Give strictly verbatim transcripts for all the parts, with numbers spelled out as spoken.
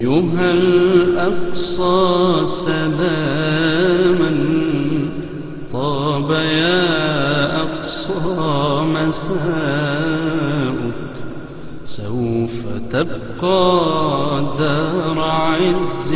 أيها الأقصى سلاما طاب يا أقصى مساؤك، سوف تبقى دار عز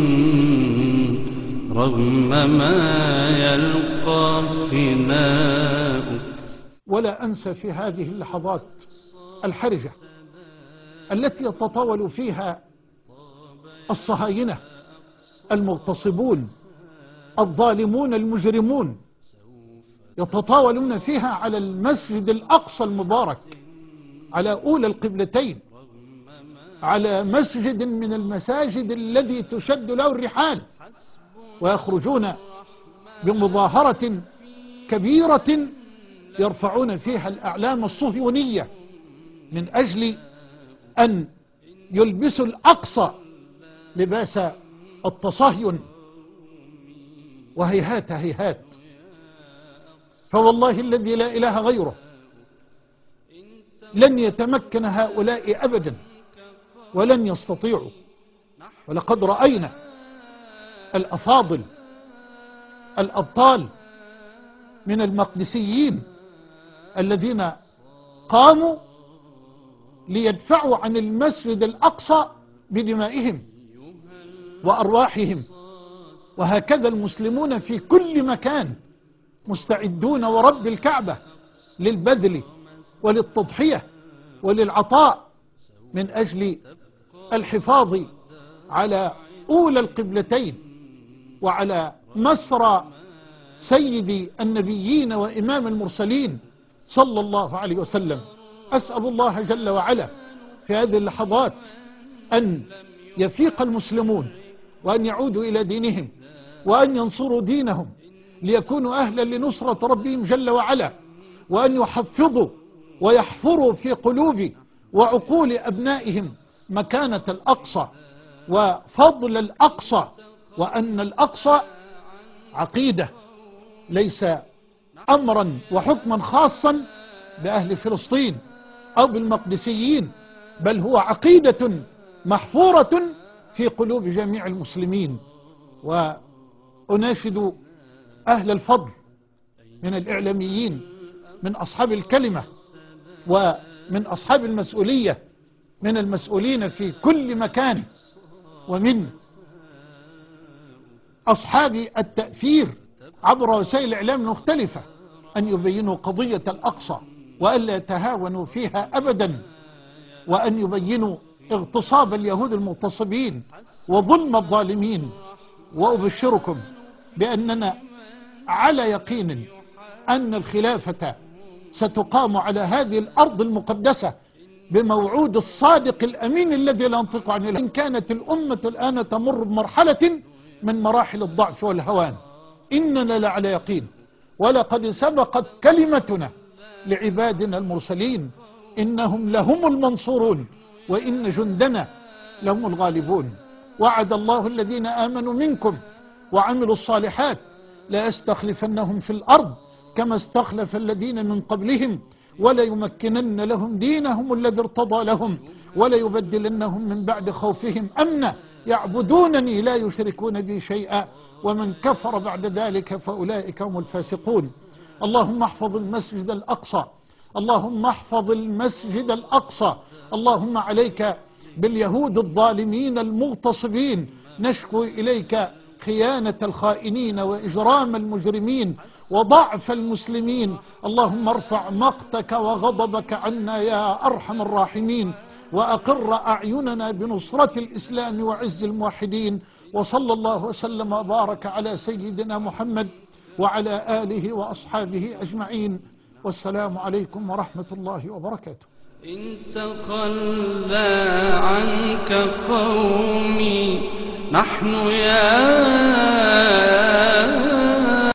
رغم ما يلقى فناؤك. ولا أنسى في هذه اللحظات الحرجة التي يتطاول فيها الصهاينة المغتصبون الظالمون المجرمون، يتطاولون فيها على المسجد الأقصى المبارك، على أولى القبلتين، على مسجد من المساجد الذي تشد له الرحال، ويخرجون بمظاهرة كبيرة يرفعون فيها الأعلام الصهيونية من أجل أن يلبسوا الأقصى لباس التصهين. وهيهات هيهات، فوالله الذي لا إله غيره لن يتمكن هؤلاء أبدا، ولن يستطيعوا. ولقد رأينا الأفاضل الأبطال من المقدسيين الذين قاموا ليدفعوا عن المسجد الأقصى بدمائهم وأرواحهم. وهكذا المسلمون في كل مكان مستعدون ورب الكعبة للبذل وللتضحية وللعطاء من أجل الحفاظ على أولى القبلتين وعلى مسرى سيد النبيين وإمام المرسلين صلى الله عليه وسلم. أسأل الله جل وعلا في هذه اللحظات أن يفيق المسلمون وأن يعودوا إلى دينهم وأن ينصروا دينهم ليكونوا أهلا لنصرة ربهم جل وعلا، وأن يحفظوا ويحفروا في قلوب وعقول أبنائهم مكانة الأقصى وفضل الأقصى، وأن الأقصى عقيدة ليس أمرا وحكما خاصا بأهل فلسطين أو بالمقدسيين، بل هو عقيدة محفورة في قلوب جميع المسلمين. وأناشد أهل الفضل من الإعلاميين، من أصحاب الكلمة ومن أصحاب المسؤولية، من المسؤولين في كل مكان، ومن أصحاب التأثير عبر وسائل الإعلام المختلفة، أن يبينوا قضية الأقصى وألا يتهاونوا فيها أبدا، وأن يبينوا اغتصاب اليهود المغتصبين وظلم الظالمين. وأبشركم بأننا على يقين أن الخلافة ستقام على هذه الأرض المقدسة بموعود الصادق الأمين الذي لا ينطق عن الهوى. إن كانت الأمة الآن تمر بمرحلة من مراحل الضعف والهوان، إننا لعلى يقين ولقد سبقت كلمتنا لعبادنا المرسلين إنهم لهم المنصورون وإن جندنا لهم الغالبون. وعد الله الذين آمنوا منكم وعملوا الصالحات لا يستخلفنهم في الأرض كما استخلف الذين من قبلهم وليمكنن لهم دينهم الذي ارتضى لهم وليبدلنهم من بعد خوفهم أمنا يعبدونني لا يشركون بي شيئا ومن كفر بعد ذلك فأولئك هم الفاسقون. اللهم احفظ المسجد الأقصى، اللهم احفظ المسجد الأقصى، اللهم عليك باليهود الظالمين المغتصبين، نشكو إليك خيانة الخائنين وإجرام المجرمين وضعف المسلمين. اللهم ارفع مقتك وغضبك عنا يا أرحم الراحمين، وأقر أعيننا بنصرة الإسلام وعز الموحدين. وصلى الله وسلم وبارك على سيدنا محمد وعلى آله وأصحابه أجمعين، والسلام عليكم ورحمة الله وبركاته. إن تخلى عنك قومي نحن يا